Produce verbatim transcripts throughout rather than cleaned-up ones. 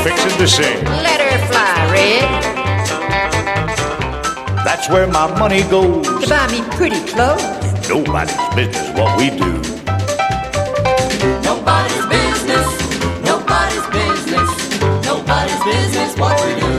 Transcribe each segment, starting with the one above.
fixing to sing. Let her fly, Red. That's where my money goes. To buy me pretty clothes. Nobody's business what we do. Nobody's business, nobody's business, nobody's business what we do.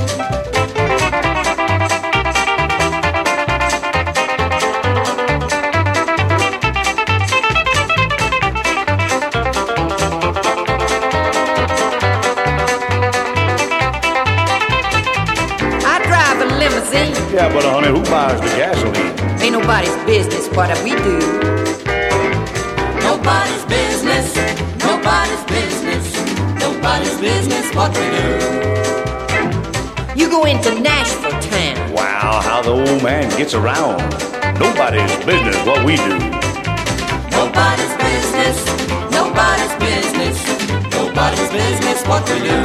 I drive a limousine. Yeah, but honey, who buys the gasoline? Ain't nobody's business what we do. Nobody's business, nobody's business, nobody's business what we do. You go into Nashville town. Wow, how the old man gets around. Nobody's business what we do. Nobody's business, nobody's business, nobody's business what we do.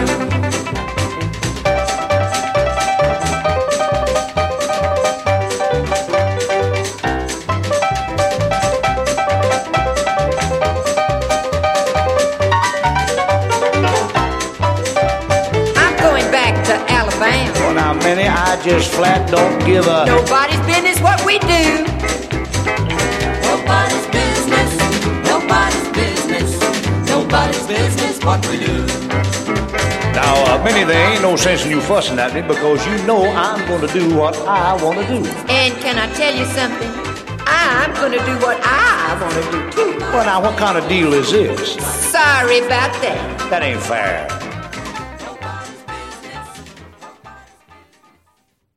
I'm going back to Alabama. Well, now, Minnie, I just flat don't give a... Nobody's business what we do. Nobody's business, nobody's business, nobody's business what we do. Now, uh, Minnie, there ain't no sense in you fussing at me because you know I'm going to do what I want to do. And can I tell you something? I'm going to do what I want to do too. Well, now, what kind of deal is this? Sorry about that. That ain't fair.